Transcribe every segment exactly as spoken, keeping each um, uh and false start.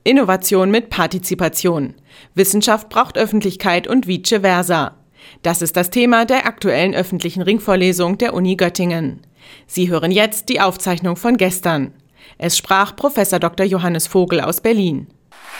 Innovation mit Partizipation. Wissenschaft braucht Öffentlichkeit und vice versa. Das ist das Thema der aktuellen öffentlichen Ringvorlesung der Uni Göttingen. Sie hören jetzt die Aufzeichnung von gestern. Es sprach Professor Doktor Johannes Vogel aus Berlin.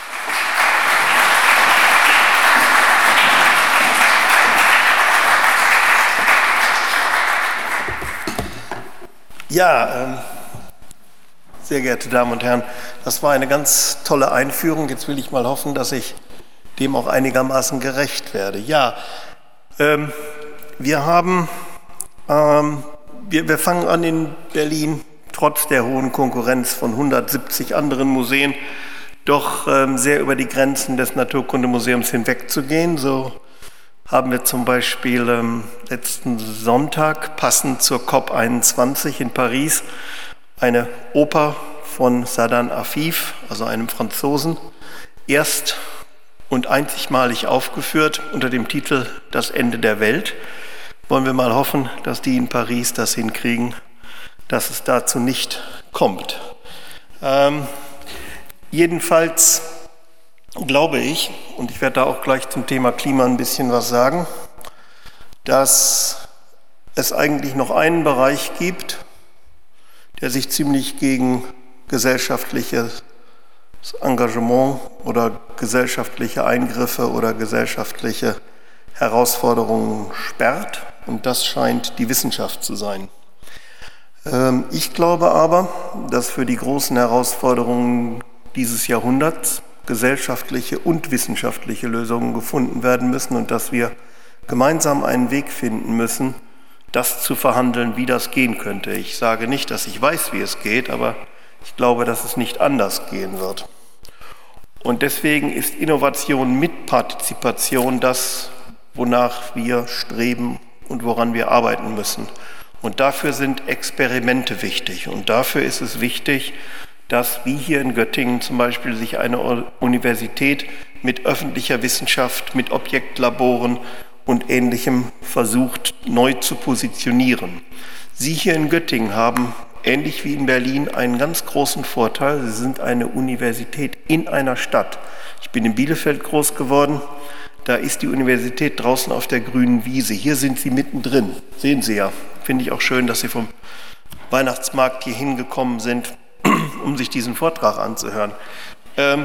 Ja, ähm, sehr geehrte Damen und Herren, das war eine ganz tolle Einführung. Jetzt will ich mal hoffen, dass ich dem auch einigermaßen gerecht werde. Ja, ähm, wir haben, ähm, wir, wir fangen an in Berlin, trotz der hohen Konkurrenz von hundertsiebzig anderen Museen, doch ähm, sehr über die Grenzen des Naturkundemuseums hinwegzugehen. So haben wir zum Beispiel ähm, letzten Sonntag, passend zur COP einundzwanzig in Paris, eine Oper von Sadan Afif, also einem Franzosen, erst und einzigmalig aufgeführt unter dem Titel Das Ende der Welt. Wollen wir mal hoffen, dass die in Paris das hinkriegen, dass es dazu nicht kommt. Ähm, jedenfalls glaube ich, und ich werde da auch gleich zum Thema Klima ein bisschen was sagen, dass es eigentlich noch einen Bereich gibt, der sich ziemlich gegen gesellschaftliches Engagement oder gesellschaftliche Eingriffe oder gesellschaftliche Herausforderungen sperrt. Und das scheint die Wissenschaft zu sein. Ähm, ich glaube aber, dass für die großen Herausforderungen dieses Jahrhunderts gesellschaftliche und wissenschaftliche Lösungen gefunden werden müssen und dass wir gemeinsam einen Weg finden müssen, das zu verhandeln, wie das gehen könnte. Ich sage nicht, dass ich weiß, wie es geht, aber ich glaube, dass es nicht anders gehen wird. Und deswegen ist Innovation mit Partizipation das, wonach wir streben und woran wir arbeiten müssen. Und dafür sind Experimente wichtig. Und dafür ist es wichtig, dass, wie hier in Göttingen zum Beispiel, sich eine Universität mit öffentlicher Wissenschaft, mit Objektlaboren und Ähnlichem versucht, neu zu positionieren. Sie hier in Göttingen haben, ähnlich wie in Berlin, einen ganz großen Vorteil. Sie sind eine Universität in einer Stadt. Ich bin in Bielefeld groß geworden. Da ist die Universität draußen auf der grünen Wiese. Hier sind Sie mittendrin. Sehen Sie ja. Finde ich auch schön, dass Sie vom Weihnachtsmarkt hier hingekommen sind, um sich diesen Vortrag anzuhören. Ähm,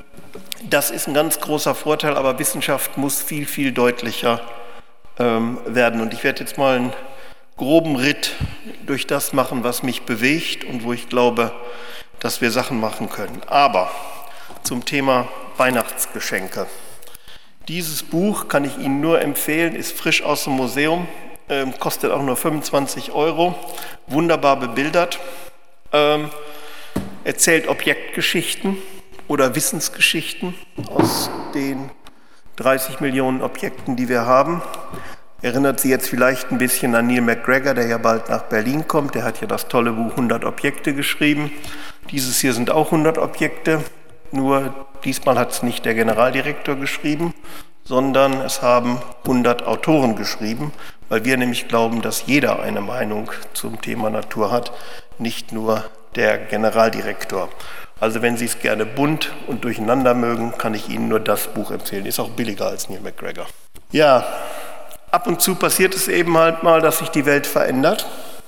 das ist ein ganz großer Vorteil, aber Wissenschaft muss viel, viel deutlicher ähm, werden. Und ich werde jetzt mal einen groben Ritt durch das machen, was mich bewegt und wo ich glaube, dass wir Sachen machen können. Aber zum Thema Weihnachtsgeschenke. Dieses Buch kann ich Ihnen nur empfehlen, ist frisch aus dem Museum, ähm, kostet auch nur fünfundzwanzig Euro, wunderbar bebildert. Ähm, erzählt Objektgeschichten oder Wissensgeschichten aus den dreißig Millionen Objekten, die wir haben. Erinnert Sie jetzt vielleicht ein bisschen an Neil MacGregor, der ja bald nach Berlin kommt. Der hat ja das tolle Buch hundert Objekte geschrieben. Dieses hier sind auch hundert Objekte, nur diesmal hat es nicht der Generaldirektor geschrieben, sondern es haben hundert Autoren geschrieben, weil wir nämlich glauben, dass jeder eine Meinung zum Thema Natur hat, nicht nur der Generaldirektor. Also wenn Sie es gerne bunt und durcheinander mögen, kann ich Ihnen nur das Buch empfehlen. Ist auch billiger als Neil MacGregor. Ja, ab und zu passiert es eben halt mal, dass sich die Welt verändert.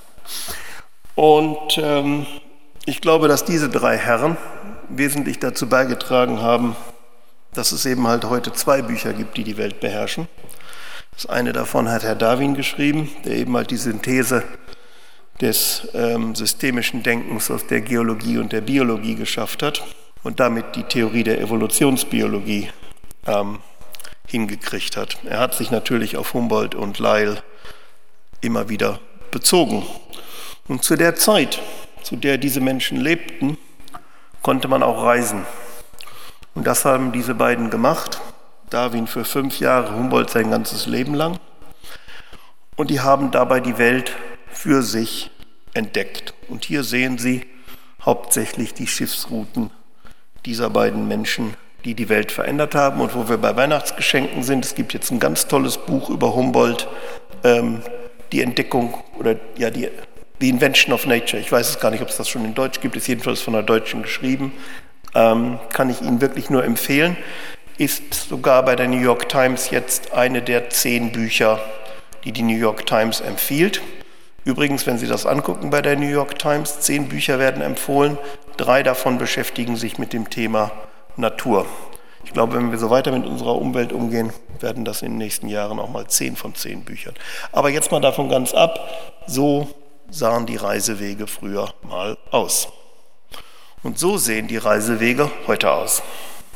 Und ähm, ich glaube, dass diese drei Herren wesentlich dazu beigetragen haben, dass es eben halt heute zwei Bücher gibt, die die Welt beherrschen. Das eine davon hat Herr Darwin geschrieben, der eben halt die Synthese des ähm, systemischen Denkens aus der Geologie und der Biologie geschafft hat und damit die Theorie der Evolutionsbiologie ähm, hingekriegt hat. Er hat sich natürlich auf Humboldt und Lyell immer wieder bezogen. Und zu der Zeit, zu der diese Menschen lebten, konnte man auch reisen. Und das haben diese beiden gemacht. Darwin für fünf Jahre, Humboldt sein ganzes Leben lang. Und die haben dabei die Welt für sich entdeckt. Und hier sehen Sie hauptsächlich die Schiffsrouten dieser beiden Menschen, die die Welt verändert haben. Und wo wir bei Weihnachtsgeschenken sind, es gibt jetzt ein ganz tolles Buch über Humboldt, ähm, die Entdeckung oder ja die The Invention of Nature. Ich weiß es gar nicht, ob es das schon in Deutsch gibt, ist jedenfalls von einer Deutschen geschrieben. ähm, kann ich Ihnen wirklich nur empfehlen. Ist sogar bei der New York Times jetzt eine der zehn Bücher, die die New York Times empfiehlt. Übrigens, wenn Sie das angucken bei der New York Times, zehn Bücher werden empfohlen, drei davon beschäftigen sich mit dem Thema Natur. Ich glaube, wenn wir so weiter mit unserer Umwelt umgehen, werden das in den nächsten Jahren auch mal zehn von zehn Büchern. Aber jetzt mal davon ganz ab, so sahen die Reisewege früher mal aus. Und so sehen die Reisewege heute aus.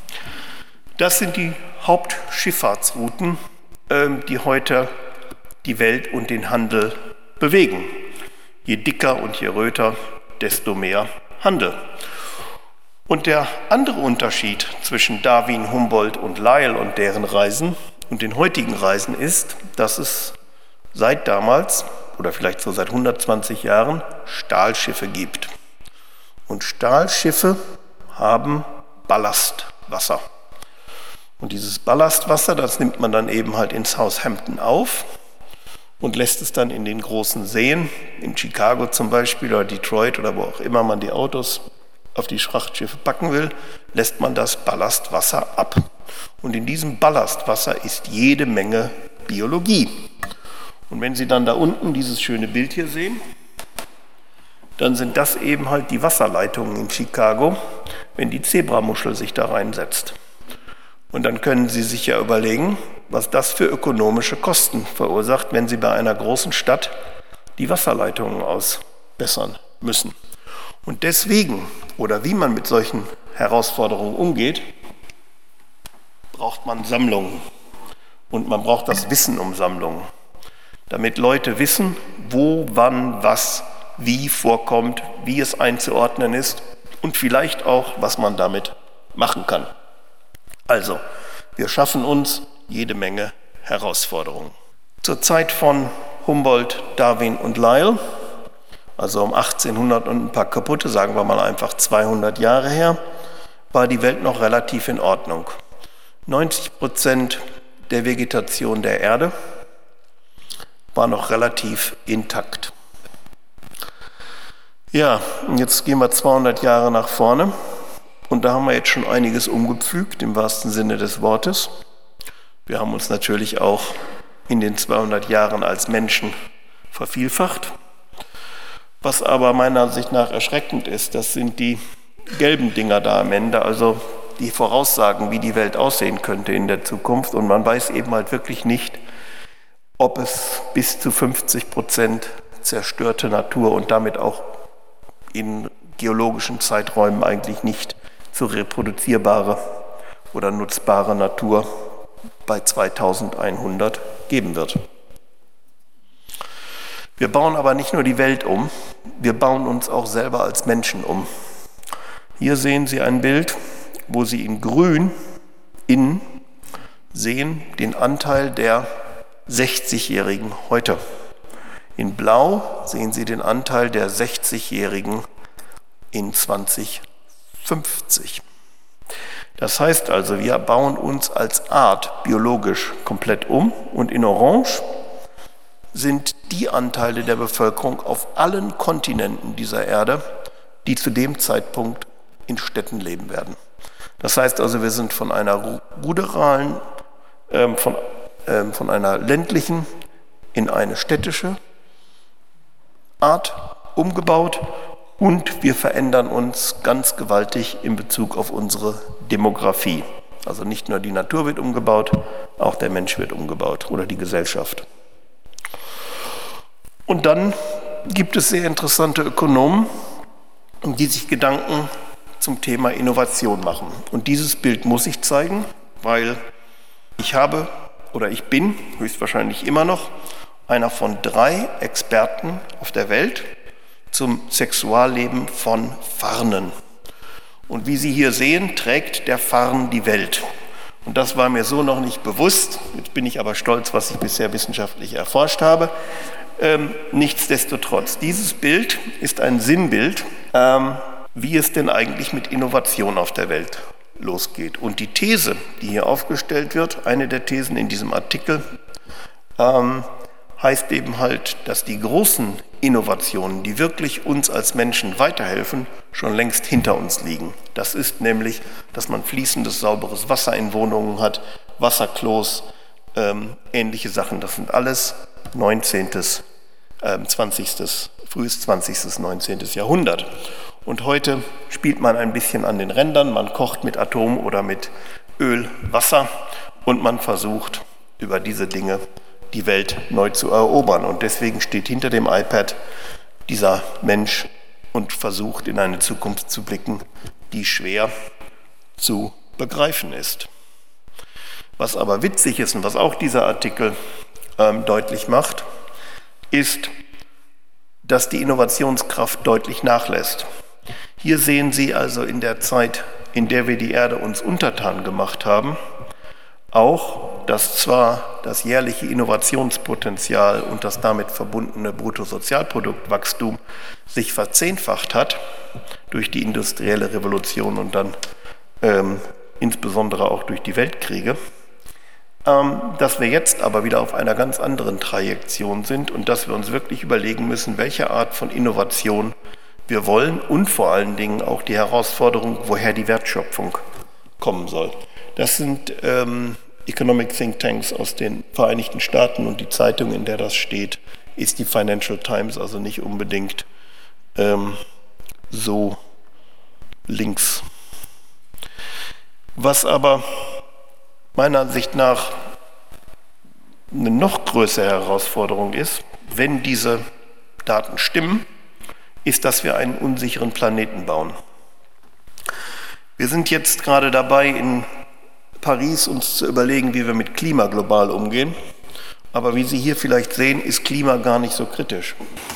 Das sind die Hauptschifffahrtsrouten, die heute die Welt und den Handel bewegen. Je dicker und je röter, desto mehr Handel. Und der andere Unterschied zwischen Darwin, Humboldt und Lyell und deren Reisen und den heutigen Reisen ist, dass es seit damals oder vielleicht so seit hundertzwanzig Jahren Stahlschiffe gibt. Und Stahlschiffe haben Ballastwasser. Und dieses Ballastwasser, das nimmt man dann eben halt in Southampton auf und lässt es dann in den großen Seen, in Chicago zum Beispiel oder Detroit oder wo auch immer man die Autos auf die Frachtschiffe packen will, lässt man das Ballastwasser ab. Und in diesem Ballastwasser ist jede Menge Biologie. Und wenn Sie dann da unten dieses schöne Bild hier sehen, dann sind das eben halt die Wasserleitungen in Chicago, wenn die Zebramuschel sich da reinsetzt. Und dann können Sie sich ja überlegen, was das für ökonomische Kosten verursacht, wenn Sie bei einer großen Stadt die Wasserleitungen ausbessern müssen. Und deswegen, oder wie man mit solchen Herausforderungen umgeht, braucht man Sammlungen. Und man braucht das Wissen um Sammlungen, damit Leute wissen, wo, wann, was, wie vorkommt, wie es einzuordnen ist und vielleicht auch, was man damit machen kann. Also, wir schaffen uns jede Menge Herausforderungen. Zur Zeit von Humboldt, Darwin und Lyell, also um achtzehnhundert und ein paar kaputte, sagen wir mal einfach zweihundert Jahre her, war die Welt noch relativ in Ordnung. neunzig Prozent der Vegetation der Erde war noch relativ intakt. Ja, und jetzt gehen wir zweihundert Jahre nach vorne. Und da haben wir jetzt schon einiges umgepflügt, im wahrsten Sinne des Wortes. Wir haben uns natürlich auch in den zweihundert Jahren als Menschen vervielfacht. Was aber meiner Ansicht nach erschreckend ist, das sind die gelben Dinger da am Ende, also die Voraussagen, wie die Welt aussehen könnte in der Zukunft. Und man weiß eben halt wirklich nicht, ob es bis zu fünfzig Prozent zerstörte Natur und damit auch in geologischen Zeiträumen eigentlich nicht zu reproduzierbare oder nutzbare Natur bei zweitausendeinhundert geben wird. Wir bauen aber nicht nur die Welt um, wir bauen uns auch selber als Menschen um. Hier sehen Sie ein Bild, wo Sie in grün innen sehen den Anteil der sechzigjährigen heute. In blau sehen Sie den Anteil der sechzigjährigen in zweitausendfünfzig. Das heißt also, wir bauen uns als Art biologisch komplett um und in orange sind die Anteile der Bevölkerung auf allen Kontinenten dieser Erde, die zu dem Zeitpunkt in Städten leben werden. Das heißt also, wir sind von einer ruralen, äh, von, äh, von einer ländlichen in eine städtische Art umgebaut und wir verändern uns ganz gewaltig in Bezug auf unsere Demografie. Also nicht nur die Natur wird umgebaut, auch der Mensch wird umgebaut oder die Gesellschaft. Und dann gibt es sehr interessante Ökonomen, die sich Gedanken zum Thema Innovation machen. Und dieses Bild muss ich zeigen, weil ich habe oder ich bin höchstwahrscheinlich immer noch einer von drei Experten auf der Welt zum Sexualleben von Farnen. Und wie Sie hier sehen, trägt der Farn die Welt. Und das war mir so noch nicht bewusst. Jetzt bin ich aber stolz, was ich bisher wissenschaftlich erforscht habe. Ähm, nichtsdestotrotz, dieses Bild ist ein Sinnbild, ähm, wie es denn eigentlich mit Innovation auf der Welt losgeht. Und die These, die hier aufgestellt wird, eine der Thesen in diesem Artikel, ähm, heißt eben halt, dass die großen Innovationen, die wirklich uns als Menschen weiterhelfen, schon längst hinter uns liegen. Das ist nämlich, dass man fließendes, sauberes Wasser in Wohnungen hat, Wasserklos, ähm, ähnliche Sachen. Das sind alles neunzehntes, ähm, zwanzigstes, frühes zwanzigstes, neunzehntes Jahrhundert. Und heute spielt man ein bisschen an den Rändern, man kocht mit Atom oder mit Öl, Wasser und man versucht über diese Dinge die Welt neu zu erobern. Und deswegen steht hinter dem iPad dieser Mensch und versucht in eine Zukunft zu blicken, die schwer zu begreifen ist. Was aber witzig ist und was auch dieser Artikel ähm, deutlich macht, ist, dass die Innovationskraft deutlich nachlässt. Hier sehen Sie also in der Zeit, in der wir die Erde uns untertan gemacht haben, auch, dass zwar das jährliche Innovationspotenzial und das damit verbundene Bruttosozialproduktwachstum sich verzehnfacht hat durch die industrielle Revolution und dann ähm, insbesondere auch durch die Weltkriege, ähm, dass wir jetzt aber wieder auf einer ganz anderen Trajektion sind und dass wir uns wirklich überlegen müssen, welche Art von Innovation wir wollen und vor allen Dingen auch die Herausforderung, woher die Wertschöpfung kommen soll. Das sind ähm, Economic Think Tanks aus den Vereinigten Staaten und die Zeitung, in der das steht, ist die Financial Times, also nicht unbedingt ähm, so links. Was aber meiner Ansicht nach eine noch größere Herausforderung ist, wenn diese Daten stimmen, ist, dass wir einen unsicheren Planeten bauen. Wir sind jetzt gerade dabei, in Paris uns zu überlegen, wie wir mit Klima global umgehen. Aber wie Sie hier vielleicht sehen, ist Klima gar nicht so kritisch.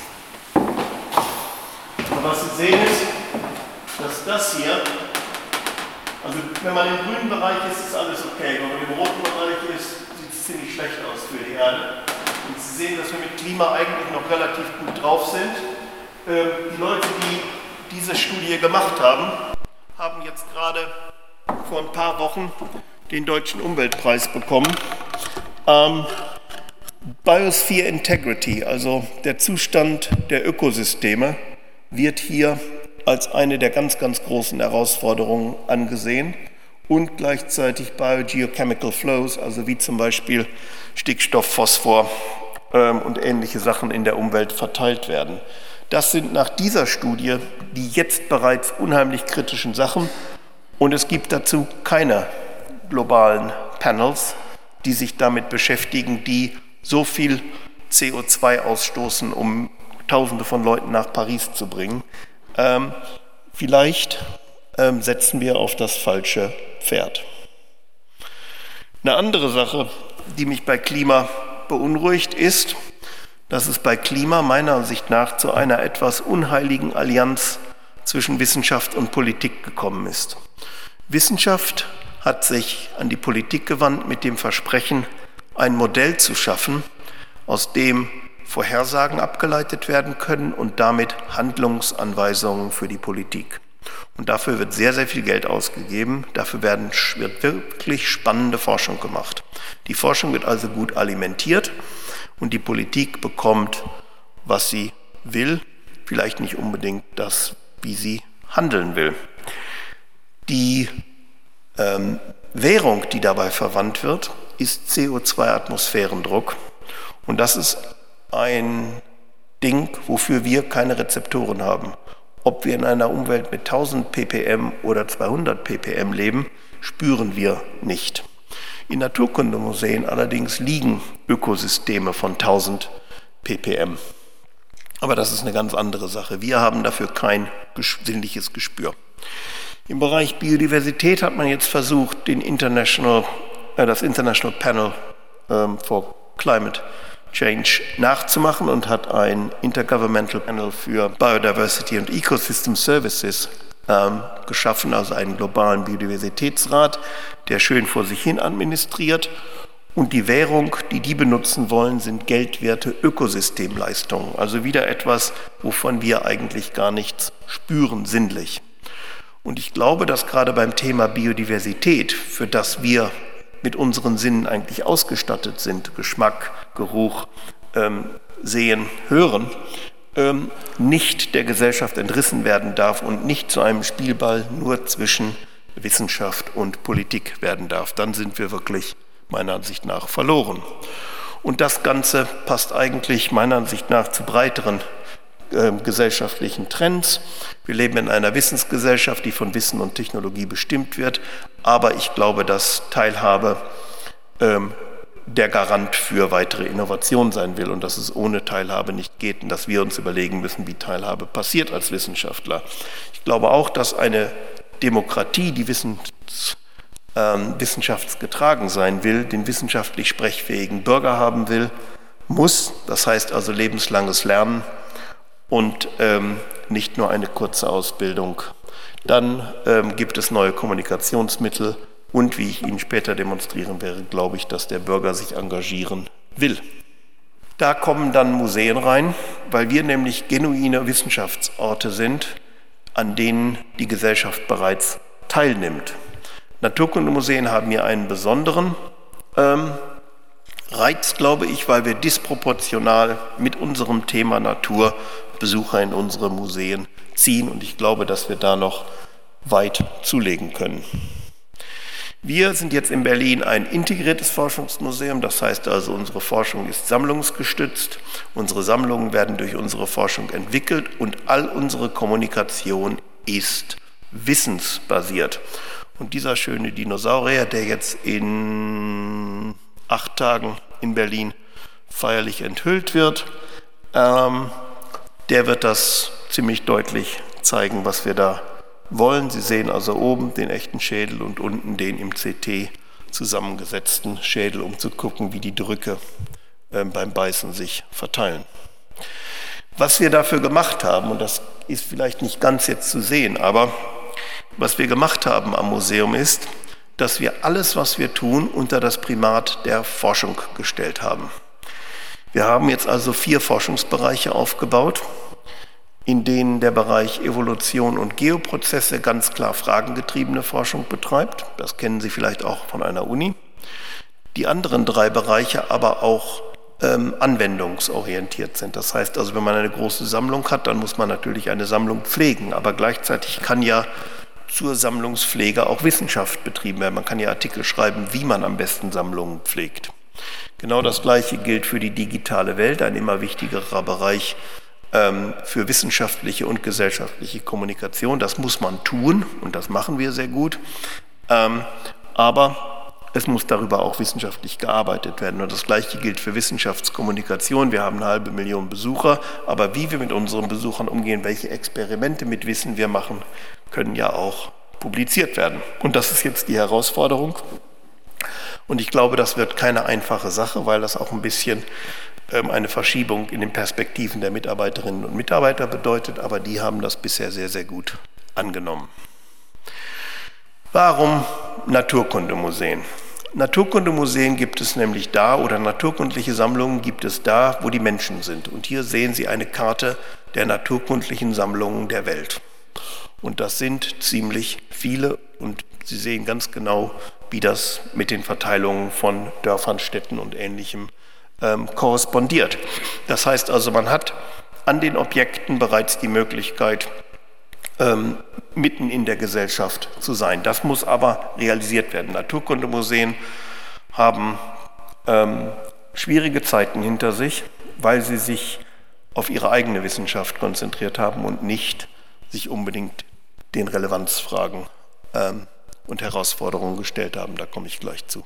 Und was Sie sehen ist, dass das hier, also wenn man im grünen Bereich ist, ist alles okay. Wenn man im roten Bereich ist, sieht es ziemlich schlecht aus für die Erde. Und Sie sehen, dass wir mit Klima eigentlich noch relativ gut drauf sind. Die Leute, die diese Studie gemacht haben, haben jetzt gerade vor ein paar Wochen den Deutschen Umweltpreis bekommen. Ähm, Biosphere Integrity, also der Zustand der Ökosysteme, wird hier als eine der ganz, ganz großen Herausforderungen angesehen und gleichzeitig Biogeochemical Flows, also wie zum Beispiel Stickstoff, Phosphor ähm, und ähnliche Sachen in der Umwelt verteilt werden. Das sind nach dieser Studie die jetzt bereits unheimlich kritischen Sachen und es gibt dazu keine globalen Panels, die sich damit beschäftigen, die so viel C O zwei ausstoßen, um Tausende von Leuten nach Paris zu bringen. Ähm, vielleicht ähm, setzen wir auf das falsche Pferd. Eine andere Sache, die mich bei Klima beunruhigt, ist, dass es bei Klima meiner Ansicht nach zu einer etwas unheiligen Allianz zwischen Wissenschaft und Politik gekommen ist. Wissenschaft hat sich an die Politik gewandt mit dem Versprechen, ein Modell zu schaffen, aus dem Vorhersagen abgeleitet werden können und damit Handlungsanweisungen für die Politik. Und dafür wird sehr, sehr viel Geld ausgegeben. Dafür werden, wird wirklich spannende Forschung gemacht. Die Forschung wird also gut alimentiert und die Politik bekommt, was sie will, vielleicht nicht unbedingt das, wie sie handeln will. Die ähm, Währung, die dabei verwandt wird, ist C O zwei Atmosphärendruck. Und das ist ein Ding, wofür wir keine Rezeptoren haben. Ob wir in einer Umwelt mit tausend ppm oder zweihundert ppm leben, spüren wir nicht. In Naturkundemuseen allerdings liegen Ökosysteme von tausend ppm. Aber das ist eine ganz andere Sache. Wir haben dafür kein sinnliches Gespür. Im Bereich Biodiversität hat man jetzt versucht, den International, äh, das International Panel ähm, for Climate Change nachzumachen und hat ein Intergovernmental Panel für Biodiversity und Ecosystem Services ähm, geschaffen, also einen globalen Biodiversitätsrat, der schön vor sich hin administriert. Und die Währung, die die benutzen wollen, sind geldwerte Ökosystemleistungen. Also wieder etwas, wovon wir eigentlich gar nichts spüren, sinnlich. Und ich glaube, dass gerade beim Thema Biodiversität, für das wir mit unseren Sinnen eigentlich ausgestattet sind, Geschmack, Geruch, ähm, sehen, hören, ähm, nicht der Gesellschaft entrissen werden darf und nicht zu einem Spielball nur zwischen Wissenschaft und Politik werden darf. Dann sind wir wirklich meiner Ansicht nach verloren. Und das Ganze passt eigentlich meiner Ansicht nach zu breiteren äh, gesellschaftlichen Trends. Wir leben in einer Wissensgesellschaft, die von Wissen und Technologie bestimmt wird, aber ich glaube, dass Teilhabe ähm, der Garant für weitere Innovation sein will und dass es ohne Teilhabe nicht geht und dass wir uns überlegen müssen, wie Teilhabe passiert als Wissenschaftler. Ich glaube auch, dass eine Demokratie, die wissens, ähm, wissenschaftsgetragen sein will, den wissenschaftlich sprechfähigen Bürger haben will, muss, das heißt also lebenslanges Lernen und ähm, nicht nur eine kurze Ausbildung. Dann ähm, gibt es neue Kommunikationsmittel und, wie ich Ihnen später demonstrieren werde, glaube ich, dass der Bürger sich engagieren will. Da kommen dann Museen rein, weil wir nämlich genuine Wissenschaftsorte sind, an denen die Gesellschaft bereits teilnimmt. Naturkundemuseen haben hier einen besonderen ähm, Reiz, glaube ich, weil wir disproportional mit unserem Thema Natur Besucher in unsere Museen ziehen und ich glaube, dass wir da noch weit zulegen können. Wir sind jetzt in Berlin ein integriertes Forschungsmuseum, das heißt also, unsere Forschung ist sammlungsgestützt, unsere Sammlungen werden durch unsere Forschung entwickelt und all unsere Kommunikation ist wissensbasiert. Und dieser schöne Dinosaurier, der jetzt in acht Tagen in Berlin feierlich enthüllt wird, ähm, der wird das ziemlich deutlich zeigen, was wir da wollen. Sie sehen also oben den echten Schädel und unten den im C T zusammengesetzten Schädel, um zu gucken, wie die Drücke äh, beim Beißen sich verteilen. Was wir dafür gemacht haben, und das ist vielleicht nicht ganz jetzt zu sehen, aber was wir gemacht haben am Museum ist, dass wir alles, was wir tun, unter das Primat der Forschung gestellt haben. Wir haben jetzt also vier Forschungsbereiche aufgebaut, in denen der Bereich Evolution und Geoprozesse ganz klar fragengetriebene Forschung betreibt. Das kennen Sie vielleicht auch von einer Uni. Die anderen drei Bereiche aber auch ähm, anwendungsorientiert sind. Das heißt also, wenn man eine große Sammlung hat, dann muss man natürlich eine Sammlung pflegen. Aber gleichzeitig kann ja zur Sammlungspflege auch Wissenschaft betrieben werden. Man kann ja Artikel schreiben, wie man am besten Sammlungen pflegt. Genau das Gleiche gilt für die digitale Welt, ein immer wichtigerer Bereich für wissenschaftliche und gesellschaftliche Kommunikation. Das muss man tun und das machen wir sehr gut. Aber es muss darüber auch wissenschaftlich gearbeitet werden. Und das Gleiche gilt für Wissenschaftskommunikation. Wir haben eine halbe Million Besucher, aber wie wir mit unseren Besuchern umgehen, welche Experimente mit Wissen wir machen, können ja auch publiziert werden. Und das ist jetzt die Herausforderung. Und ich glaube, das wird keine einfache Sache, weil das auch ein bisschen eine Verschiebung in den Perspektiven der Mitarbeiterinnen und Mitarbeiter bedeutet, aber die haben das bisher sehr, sehr gut angenommen. Warum Naturkundemuseen? Naturkundemuseen gibt es nämlich da, oder naturkundliche Sammlungen gibt es da, wo die Menschen sind. Und hier sehen Sie eine Karte der naturkundlichen Sammlungen der Welt. Und das sind ziemlich viele und Sie sehen ganz genau, wie das mit den Verteilungen von Dörfern, Städten und Ähnlichem ähm, korrespondiert. Das heißt also, man hat an den Objekten bereits die Möglichkeit, ähm, mitten in der Gesellschaft zu sein. Das muss aber realisiert werden. Naturkundemuseen haben ähm, schwierige Zeiten hinter sich, weil sie sich auf ihre eigene Wissenschaft konzentriert haben und nicht sich unbedingt den Relevanzfragen ähm, und Herausforderungen gestellt haben. Da komme ich gleich zu.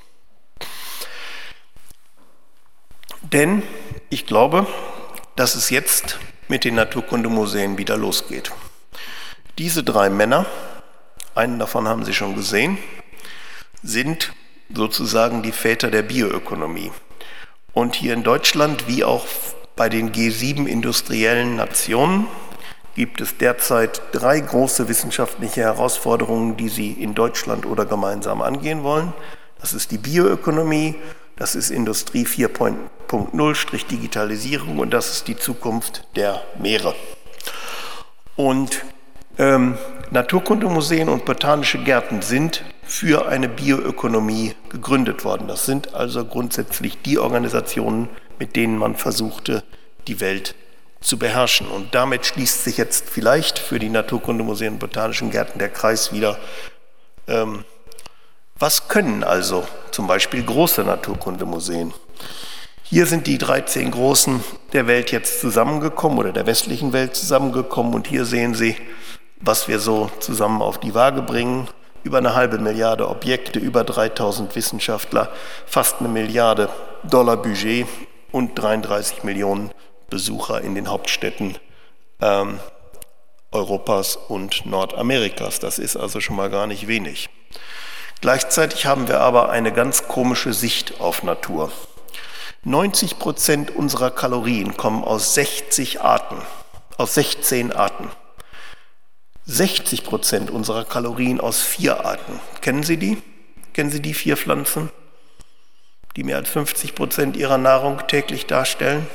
Denn ich glaube, dass es jetzt mit den Naturkundemuseen wieder losgeht. Diese drei Männer, einen davon haben Sie schon gesehen, sind sozusagen die Väter der Bioökonomie. Und hier in Deutschland, wie auch bei den G sieben industriellen Nationen, gibt es derzeit drei große wissenschaftliche Herausforderungen, die Sie in Deutschland oder gemeinsam angehen wollen. Das ist die Bioökonomie, das ist Industrie vier Punkt null, Digitalisierung und das ist die Zukunft der Meere. Und ähm, Naturkundemuseen und botanische Gärten sind für eine Bioökonomie gegründet worden. Das sind also grundsätzlich die Organisationen, mit denen man versuchte, die Welt zu beherrschen. Und damit schließt sich jetzt vielleicht für die Naturkundemuseen und Botanischen Gärten der Kreis wieder. Ähm, was können also zum Beispiel große Naturkundemuseen? Hier sind die dreizehn Großen der Welt jetzt zusammengekommen oder der westlichen Welt zusammengekommen. Und hier sehen Sie, was wir so zusammen auf die Waage bringen. Über eine halbe Milliarde Objekte, über dreitausend Wissenschaftler, fast eine Milliarde Dollar Budget und dreiunddreißig Millionen Besucher in den Hauptstädten ähm, Europas und Nordamerikas. Das ist also schon mal gar nicht wenig. Gleichzeitig haben wir aber eine ganz komische Sicht auf Natur. neunzig Prozent unserer Kalorien kommen aus sechzig Arten, aus sechzehn Arten. sechzig Prozent unserer Kalorien aus vier Arten. Kennen Sie die? Kennen Sie die vier Pflanzen, die mehr als fünfzig Prozent Ihrer Nahrung täglich darstellen?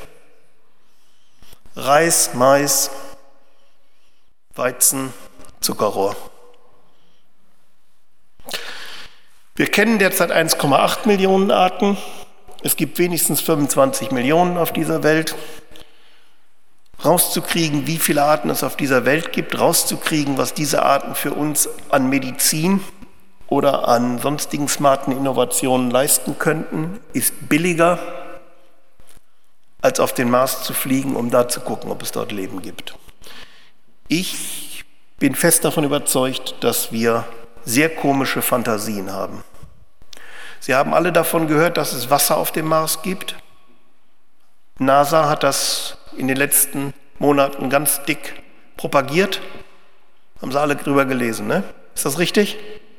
Reis, Mais, Weizen, Zuckerrohr. Wir kennen derzeit eins Komma acht Millionen Arten. Es gibt wenigstens fünfundzwanzig Millionen auf dieser Welt. Rauszukriegen, wie viele Arten es auf dieser Welt gibt, rauszukriegen, was diese Arten für uns an Medizin oder an sonstigen smarten Innovationen leisten könnten, ist billiger, als auf den Mars zu fliegen, um da zu gucken, ob es dort Leben gibt. Ich bin fest davon überzeugt, dass wir sehr komische Fantasien haben. Sie haben alle davon gehört, dass es Wasser auf dem Mars gibt. NASA hat das in den letzten Monaten ganz dick propagiert. Haben Sie alle drüber gelesen, ne? Ist das richtig?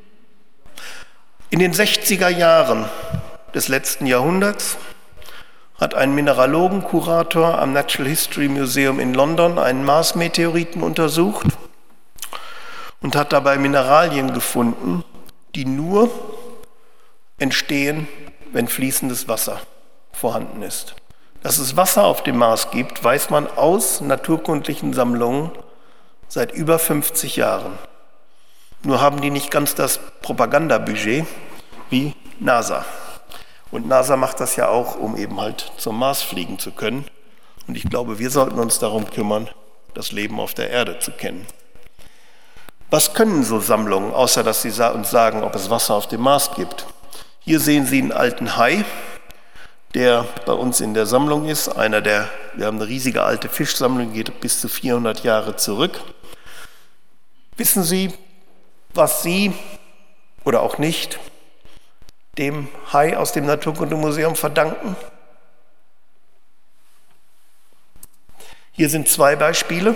In den sechziger Jahren des letzten Jahrhunderts hat ein Mineralogenkurator am Natural History Museum in London einen Mars-Meteoriten untersucht und hat dabei Mineralien gefunden, die nur entstehen, wenn fließendes Wasser vorhanden ist. Dass es Wasser auf dem Mars gibt, weiß man aus naturkundlichen Sammlungen seit über fünfzig Jahren. Nur haben die nicht ganz das Propagandabudget wie NASA. Und NASA macht das ja auch, um eben halt zum Mars fliegen zu können. Und ich glaube, wir sollten uns darum kümmern, das Leben auf der Erde zu kennen. Was können so Sammlungen, außer dass sie uns sagen, ob es Wasser auf dem Mars gibt? Hier sehen Sie einen alten Hai, der bei uns in der Sammlung ist. Einer der, wir haben eine riesige alte Fischsammlung, geht bis zu vierhundert Jahre zurück. Wissen Sie, was Sie oder auch nicht dem Hai aus dem Naturkundemuseum verdanken? Hier sind zwei Beispiele.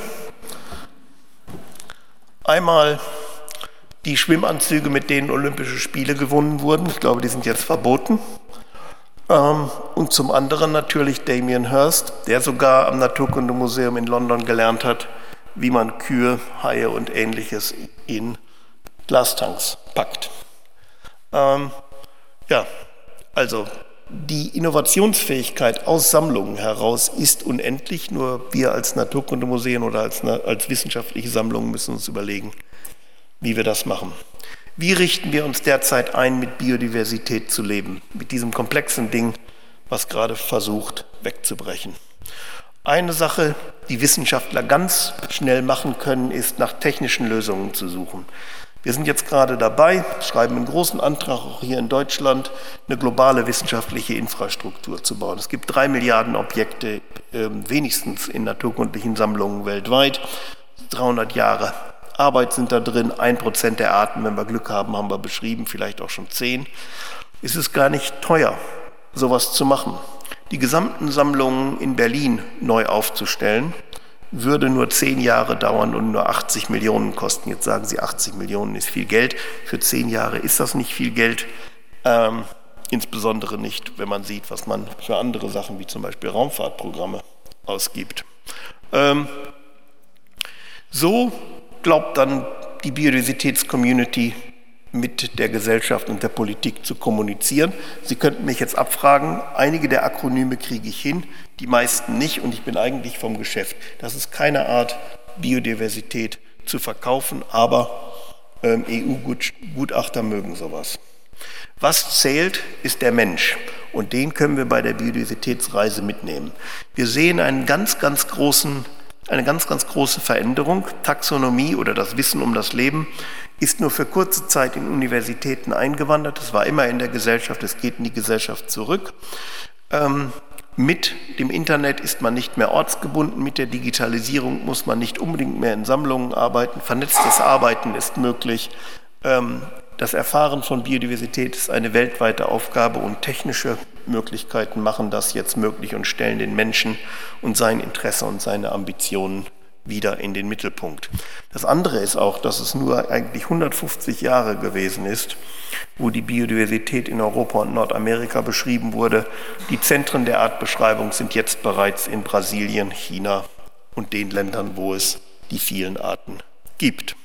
Einmal die Schwimmanzüge, mit denen Olympische Spiele gewonnen wurden. Ich glaube, die sind jetzt verboten. Und zum anderen natürlich Damien Hirst, der sogar am Naturkundemuseum in London gelernt hat, wie man Kühe, Haie und Ähnliches in Glastanks packt. Ähm, ja, also die Innovationsfähigkeit aus Sammlungen heraus ist unendlich, nur wir als Naturkundemuseen oder als, als wissenschaftliche Sammlungen müssen uns überlegen, wie wir das machen. Wie richten wir uns derzeit ein, mit Biodiversität zu leben, mit diesem komplexen Ding, was gerade versucht wegzubrechen? Eine Sache, die Wissenschaftler ganz schnell machen können, ist, nach technischen Lösungen zu suchen. Wir sind jetzt gerade dabei, schreiben einen großen Antrag auch hier in Deutschland, eine globale wissenschaftliche Infrastruktur zu bauen. Es gibt drei Milliarden Objekte, äh, wenigstens in naturkundlichen Sammlungen weltweit. dreihundert Jahre Arbeit sind da drin, ein Prozent der Arten, wenn wir Glück haben, haben wir beschrieben, vielleicht auch schon zehn. Es ist gar nicht teuer, sowas zu machen. Die gesamten Sammlungen in Berlin neu aufzustellen, würde nur zehn Jahre dauern und nur achtzig Millionen kosten. Jetzt sagen Sie, achtzig Millionen ist viel Geld. Für zehn Jahre ist das nicht viel Geld. Ähm, insbesondere nicht, wenn man sieht, was man für andere Sachen, wie zum Beispiel Raumfahrtprogramme, ausgibt. Ähm, so glaubt dann die Biodiversitätscommunity mit der Gesellschaft und der Politik zu kommunizieren. Sie könnten mich jetzt abfragen, einige der Akronyme kriege ich hin, die meisten nicht, und ich bin eigentlich vom Geschäft. Das ist keine Art, Biodiversität zu verkaufen, aber ähm, E U-Gutachter mögen sowas. Was zählt, ist der Mensch. Und den können wir bei der Biodiversitätsreise mitnehmen. Wir sehen einen ganz, ganz großen, eine ganz, ganz große Veränderung. Taxonomie oder das Wissen um das Leben ist nur für kurze Zeit in Universitäten eingewandert. Es war immer in der Gesellschaft, es geht in die Gesellschaft zurück. Ähm, mit dem Internet ist man nicht mehr ortsgebunden, mit der Digitalisierung muss man nicht unbedingt mehr in Sammlungen arbeiten. Vernetztes Arbeiten ist möglich. Ähm, das Erfahren von Biodiversität ist eine weltweite Aufgabe und technische Möglichkeiten machen das jetzt möglich und stellen den Menschen und sein Interesse und seine Ambitionen wieder in den Mittelpunkt. Das andere ist auch, dass es nur eigentlich hundertfünfzig Jahre gewesen ist, wo die Biodiversität in Europa und Nordamerika beschrieben wurde. Die Zentren der Artbeschreibung sind jetzt bereits in Brasilien, China und den Ländern, wo es die vielen Arten gibt.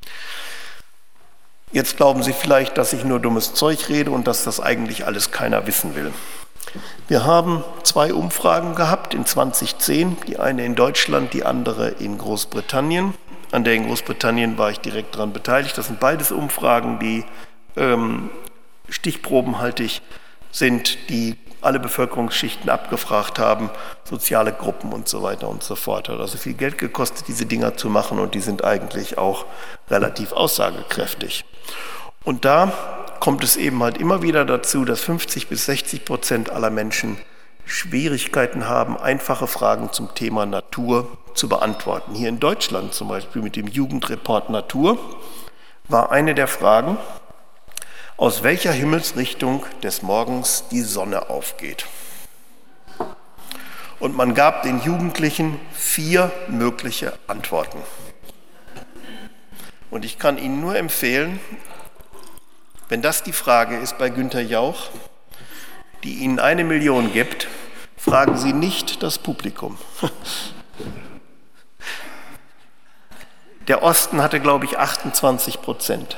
Jetzt glauben Sie vielleicht, dass ich nur dummes Zeug rede und dass das eigentlich alles keiner wissen will. Wir haben zwei Umfragen gehabt in zweitausendzehn, die eine in Deutschland, die andere in Großbritannien. An der in Großbritannien war ich direkt daran beteiligt. Das sind beides Umfragen, die ähm, stichprobenhaltig sind, die alle Bevölkerungsschichten abgefragt haben, soziale Gruppen und so weiter und so fort. Hat also viel Geld gekostet, diese Dinger zu machen und die sind eigentlich auch relativ aussagekräftig. Und da kommt es eben halt immer wieder dazu, dass fünfzig bis sechzig Prozent aller Menschen Schwierigkeiten haben, einfache Fragen zum Thema Natur zu beantworten. Hier in Deutschland zum Beispiel mit dem Jugendreport Natur war eine der Fragen, aus welcher Himmelsrichtung des Morgens die Sonne aufgeht. Und man gab den Jugendlichen vier mögliche Antworten. Und ich kann Ihnen nur empfehlen, wenn das die Frage ist bei Günther Jauch, die Ihnen eine Million gibt, fragen Sie nicht das Publikum. Der Osten hatte, glaube ich, achtundzwanzig Prozent.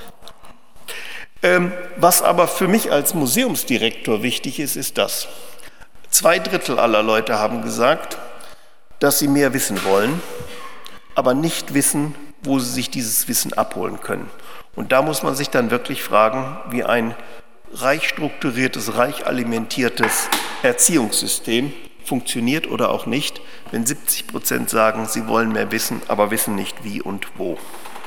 Ähm, was aber für mich als Museumsdirektor wichtig ist, ist das. Zwei Drittel aller Leute haben gesagt, dass sie mehr wissen wollen, aber nicht wissen, wo sie sich dieses Wissen abholen können. Und da muss man sich dann wirklich fragen, wie ein reich strukturiertes, reich alimentiertes Erziehungssystem funktioniert oder auch nicht, wenn siebzig Prozent sagen, sie wollen mehr wissen, aber wissen nicht wie und wo.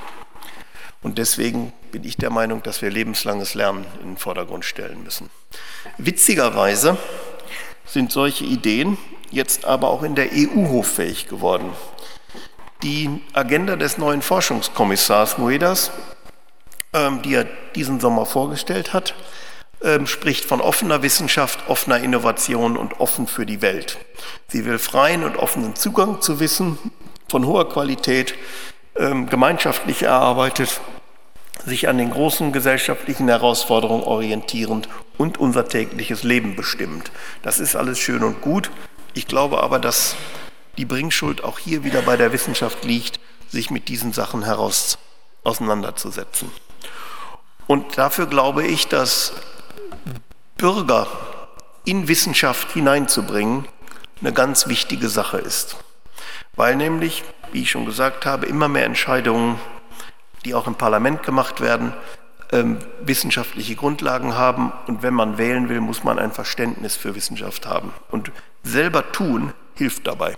Und deswegen bin ich der Meinung, dass wir lebenslanges Lernen in den Vordergrund stellen müssen. Witzigerweise sind solche Ideen jetzt aber auch in der E U hoffähig geworden. Die Agenda des neuen Forschungskommissars Moedas, ähm, die er diesen Sommer vorgestellt hat, ähm, spricht von offener Wissenschaft, offener Innovation und offen für die Welt. Sie will freien und offenen Zugang zu Wissen von hoher Qualität, ähm, gemeinschaftlich erarbeitet, sich an den großen gesellschaftlichen Herausforderungen orientierend und unser tägliches Leben bestimmt. Das ist alles schön und gut. Ich glaube aber, dass die Bringschuld auch hier wieder bei der Wissenschaft liegt, sich mit diesen Sachen heraus auseinanderzusetzen. Und dafür glaube ich, dass Bürger in Wissenschaft hineinzubringen eine ganz wichtige Sache ist. Weil nämlich, wie ich schon gesagt habe, immer mehr Entscheidungen, die auch im Parlament gemacht werden, ähm, wissenschaftliche Grundlagen haben. Und wenn man wählen will, muss man ein Verständnis für Wissenschaft haben. Und selber tun hilft dabei.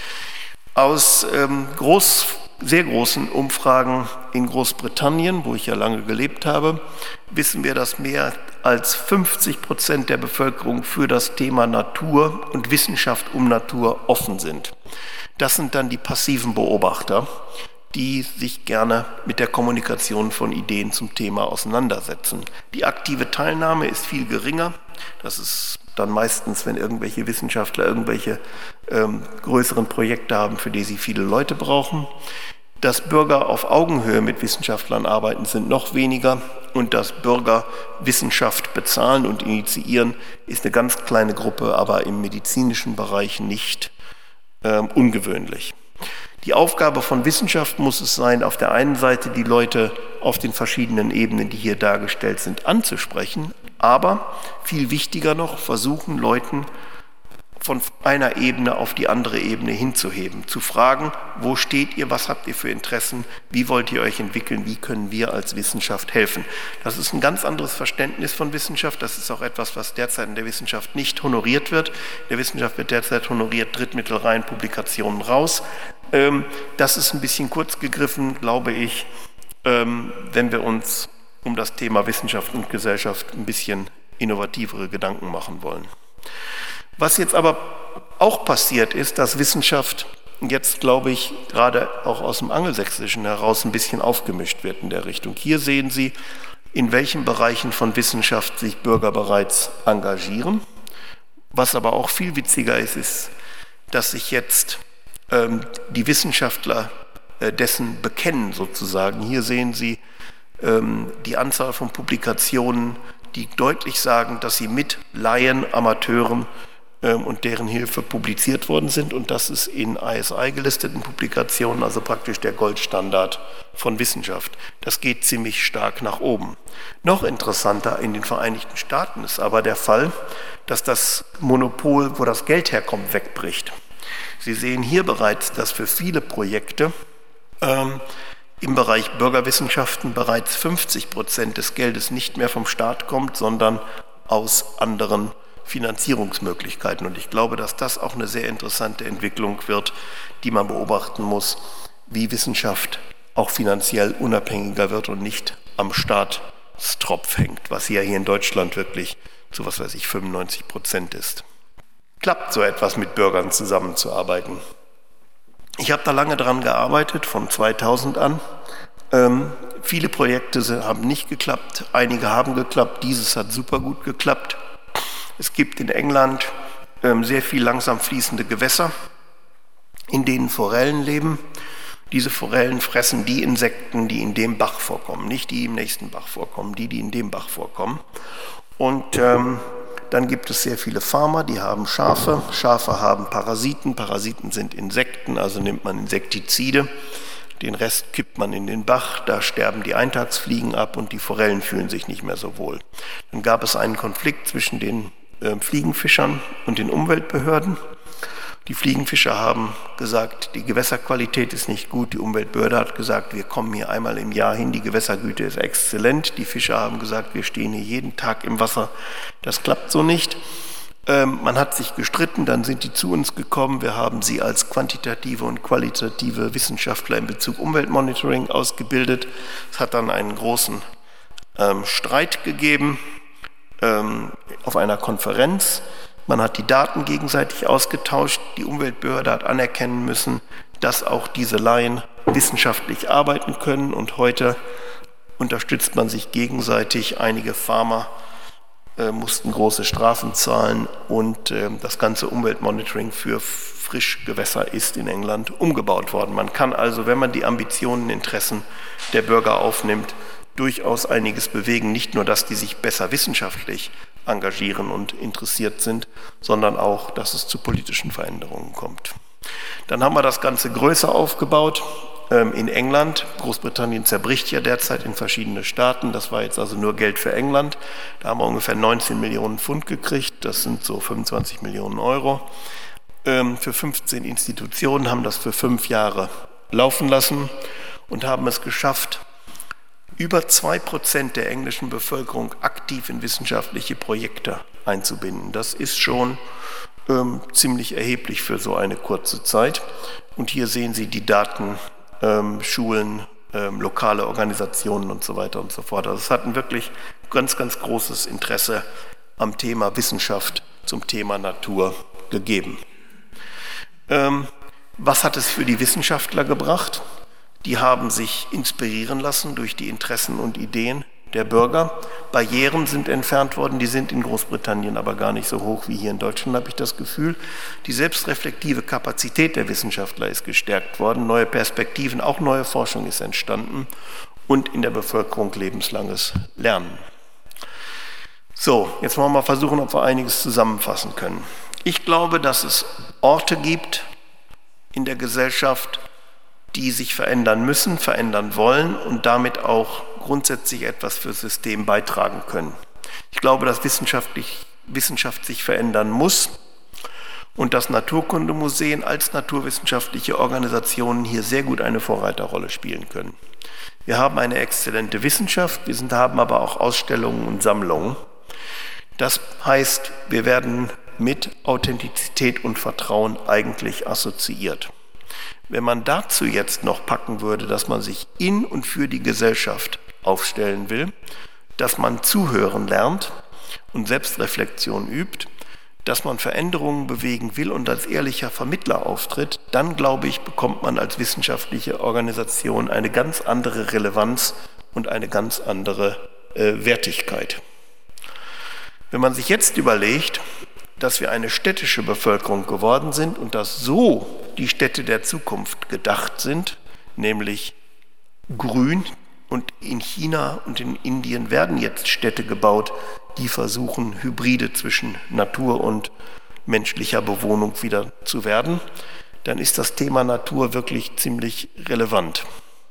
Aus ähm, groß, sehr großen Umfragen in Großbritannien, wo ich ja lange gelebt habe, wissen wir, dass mehr als fünfzig Prozent der Bevölkerung für das Thema Natur und Wissenschaft um Natur offen sind. Das sind dann die passiven Beobachter, die sich gerne mit der Kommunikation von Ideen zum Thema auseinandersetzen. Die aktive Teilnahme ist viel geringer. Das ist dann meistens, wenn irgendwelche Wissenschaftler irgendwelche ähm, größeren Projekte haben, für die sie viele Leute brauchen. Dass Bürger auf Augenhöhe mit Wissenschaftlern arbeiten, sind noch weniger. Und dass Bürger Wissenschaft bezahlen und initiieren, ist eine ganz kleine Gruppe, aber im medizinischen Bereich nicht ähm, ungewöhnlich. Die Aufgabe von Wissenschaft muss es sein, auf der einen Seite die Leute auf den verschiedenen Ebenen, die hier dargestellt sind, anzusprechen, aber viel wichtiger noch, versuchen Leuten von einer Ebene auf die andere Ebene hinzuheben, zu fragen, wo steht ihr, was habt ihr für Interessen, wie wollt ihr euch entwickeln, wie können wir als Wissenschaft helfen. Das ist ein ganz anderes Verständnis von Wissenschaft, das ist auch etwas, was derzeit in der Wissenschaft nicht honoriert wird. In der Wissenschaft wird derzeit honoriert, Drittmittel rein, Publikationen raus. Das ist ein bisschen kurz gegriffen, glaube ich, wenn wir uns um das Thema Wissenschaft und Gesellschaft ein bisschen innovativere Gedanken machen wollen. Was jetzt aber auch passiert ist, dass Wissenschaft jetzt, glaube ich, gerade auch aus dem Angelsächsischen heraus ein bisschen aufgemischt wird in der Richtung. Hier sehen Sie, in welchen Bereichen von Wissenschaft sich Bürger bereits engagieren. Was aber auch viel witziger ist, ist, dass sich jetzt ähm, die Wissenschaftler äh, dessen bekennen sozusagen. Hier sehen Sie ähm, die Anzahl von Publikationen, die deutlich sagen, dass sie mit Laien, Amateuren ähm, und deren Hilfe publiziert worden sind und das ist in I S I gelisteten Publikationen, also praktisch der Goldstandard von Wissenschaft. Das geht ziemlich stark nach oben. Noch interessanter in den Vereinigten Staaten ist aber der Fall, dass das Monopol, wo das Geld herkommt, wegbricht. Sie sehen hier bereits, dass für viele Projekte ähm, im Bereich Bürgerwissenschaften bereits fünfzig Prozent des Geldes nicht mehr vom Staat kommt, sondern aus anderen Finanzierungsmöglichkeiten. Und ich glaube, dass das auch eine sehr interessante Entwicklung wird, die man beobachten muss, wie Wissenschaft auch finanziell unabhängiger wird und nicht am Staatstropf hängt, was ja hier in Deutschland wirklich zu, was weiß ich, fünfundneunzig Prozent ist. Klappt so etwas mit Bürgern zusammenzuarbeiten? Ich habe da lange dran gearbeitet, von zweitausend an. Ähm, viele Projekte haben nicht geklappt, einige haben geklappt, dieses hat super gut geklappt. Es gibt in England ähm, sehr viel langsam fließende Gewässer, in denen Forellen leben. Diese Forellen fressen die Insekten, die in dem Bach vorkommen, nicht die im nächsten Bach vorkommen, die, die in dem Bach vorkommen. Und ähm, dann gibt es sehr viele Farmer, die haben Schafe. Schafe haben Parasiten. Parasiten sind Insekten, also nimmt man Insektizide. Den Rest kippt man in den Bach, da sterben die Eintagsfliegen ab und die Forellen fühlen sich nicht mehr so wohl. Dann gab es einen Konflikt zwischen den äh, Fliegenfischern und den Umweltbehörden. Die Fliegenfischer haben gesagt, die Gewässerqualität ist nicht gut. Die Umweltbehörde hat gesagt, wir kommen hier einmal im Jahr hin, die Gewässergüte ist exzellent. Die Fischer haben gesagt, wir stehen hier jeden Tag im Wasser. Das klappt so nicht. Ähm, man hat sich gestritten, dann sind die zu uns gekommen. Wir haben sie als quantitative und qualitative Wissenschaftler in Bezug Umweltmonitoring ausgebildet. Es hat dann einen großen ähm, Streit gegeben ähm, auf einer Konferenz. Man hat die Daten gegenseitig ausgetauscht. Die Umweltbehörde hat anerkennen müssen, dass auch diese Laien wissenschaftlich arbeiten können. Und heute unterstützt man sich gegenseitig. Einige Farmer äh, mussten große Strafen zahlen. Und äh, das ganze Umweltmonitoring für Frischgewässer ist in England umgebaut worden. Man kann also, wenn man die Ambitionen, Interessen der Bürger aufnimmt, durchaus einiges bewegen. Nicht nur, dass die sich besser wissenschaftlich engagieren und interessiert sind, sondern auch, dass es zu politischen Veränderungen kommt. Dann haben wir das Ganze größer aufgebaut ähm, in England. Großbritannien zerbricht ja derzeit in verschiedene Staaten. Das war jetzt also nur Geld für England. Da haben wir ungefähr neunzehn Millionen Pfund gekriegt. Das sind so fünfundzwanzig Millionen Euro. Ähm, für fünfzehn Institutionen haben das für fünf Jahre laufen lassen und haben es geschafft, über zwei Prozent der englischen Bevölkerung aktiv in wissenschaftliche Projekte einzubinden. Das ist schon ähm, ziemlich erheblich für so eine kurze Zeit. Und hier sehen Sie die Daten, ähm, Schulen, ähm, lokale Organisationen und so weiter und so fort. Also es hat ein wirklich ganz, ganz großes Interesse am Thema Wissenschaft zum Thema Natur gegeben. Ähm, was hat es für die Wissenschaftler gebracht? Die haben sich inspirieren lassen durch die Interessen und Ideen der Bürger. Barrieren sind entfernt worden, die sind in Großbritannien aber gar nicht so hoch wie hier in Deutschland, habe ich das Gefühl. Die selbstreflektive Kapazität der Wissenschaftler ist gestärkt worden, neue Perspektiven, auch neue Forschung ist entstanden und in der Bevölkerung lebenslanges Lernen. So, jetzt wollen wir mal versuchen, ob wir einiges zusammenfassen können. Ich glaube, dass es Orte gibt in der Gesellschaft, die sich verändern müssen, verändern wollen und damit auch grundsätzlich etwas fürs System beitragen können. Ich glaube, dass wissenschaftlich, Wissenschaft sich verändern muss und dass Naturkundemuseen als naturwissenschaftliche Organisationen hier sehr gut eine Vorreiterrolle spielen können. Wir haben eine exzellente Wissenschaft, wir sind, haben aber auch Ausstellungen und Sammlungen. Das heißt, wir werden mit Authentizität und Vertrauen eigentlich assoziiert. Wenn man dazu jetzt noch packen würde, dass man sich in und für die Gesellschaft aufstellen will, dass man zuhören lernt und Selbstreflexion übt, dass man Veränderungen bewegen will und als ehrlicher Vermittler auftritt, dann, glaube ich, bekommt man als wissenschaftliche Organisation eine ganz andere Relevanz und eine ganz andere äh, Wertigkeit. Wenn man sich jetzt überlegt, dass wir eine städtische Bevölkerung geworden sind und dass so die Städte der Zukunft gedacht sind, nämlich grün, und in China und in Indien werden jetzt Städte gebaut, die versuchen, Hybride zwischen Natur und menschlicher Bewohnung wieder zu werden, dann ist das Thema Natur wirklich ziemlich relevant.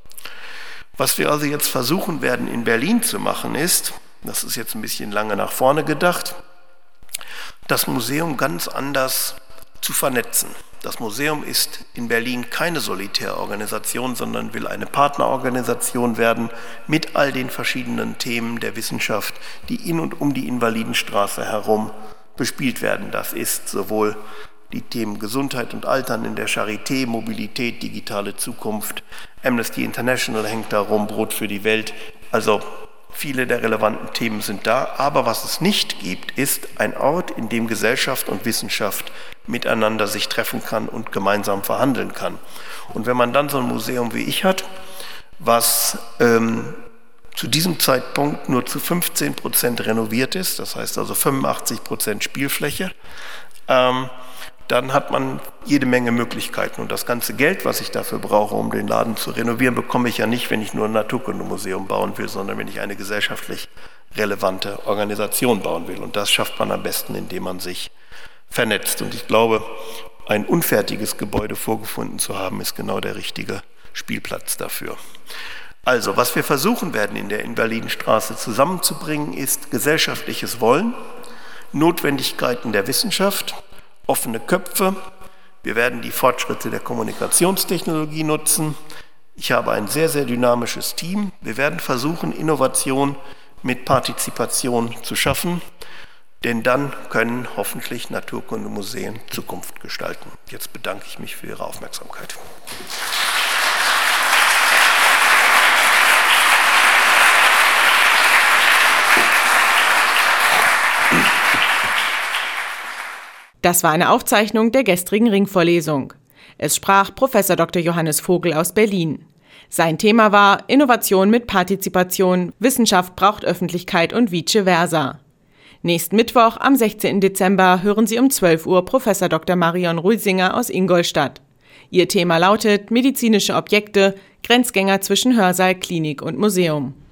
Was wir also jetzt versuchen werden in Berlin zu machen ist, das ist jetzt ein bisschen lange nach vorne gedacht, das Museum ganz anders zu vernetzen. Das Museum ist in Berlin keine Solitärorganisation, sondern will eine Partnerorganisation werden mit all den verschiedenen Themen der Wissenschaft, die in und um die Invalidenstraße herum bespielt werden. Das ist sowohl die Themen Gesundheit und Altern in der Charité, Mobilität, digitale Zukunft, Amnesty International hängt da rum, Brot für die Welt. Also viele der relevanten Themen sind da, aber was es nicht gibt, ist ein Ort, in dem Gesellschaft und Wissenschaft miteinander sich treffen kann und gemeinsam verhandeln kann. Und wenn man dann so ein Museum wie ich hat, was ähm, zu diesem Zeitpunkt nur zu fünfzehn Prozent renoviert ist, das heißt also fünfundachtzig Prozent Spielfläche, ähm, dann hat man jede Menge Möglichkeiten. Und das ganze Geld, was ich dafür brauche, um den Laden zu renovieren, bekomme ich ja nicht, wenn ich nur ein Naturkundemuseum bauen will, sondern wenn ich eine gesellschaftlich relevante Organisation bauen will. Und das schafft man am besten, indem man sich vernetzt. Und ich glaube, ein unfertiges Gebäude vorgefunden zu haben, ist genau der richtige Spielplatz dafür. Also, was wir versuchen werden, in der Invalidenstraße zusammenzubringen, ist gesellschaftliches Wollen, Notwendigkeiten der Wissenschaft, offene Köpfe. Wir werden die Fortschritte der Kommunikationstechnologie nutzen. Ich habe ein sehr, sehr dynamisches Team. Wir werden versuchen, Innovation mit Partizipation zu schaffen, denn dann können hoffentlich Naturkundemuseen Zukunft gestalten. Jetzt bedanke ich mich für Ihre Aufmerksamkeit. Das war eine Aufzeichnung der gestrigen Ringvorlesung. Es sprach Professor Doktor Johannes Vogel aus Berlin. Sein Thema war Innovation mit Partizipation, Wissenschaft braucht Öffentlichkeit und vice versa. Nächsten Mittwoch, am sechzehnten Dezember, hören Sie um zwölf Uhr Professor Doktor Marion Ruisinger aus Ingolstadt. Ihr Thema lautet Medizinische Objekte, Grenzgänger zwischen Hörsaal, Klinik und Museum.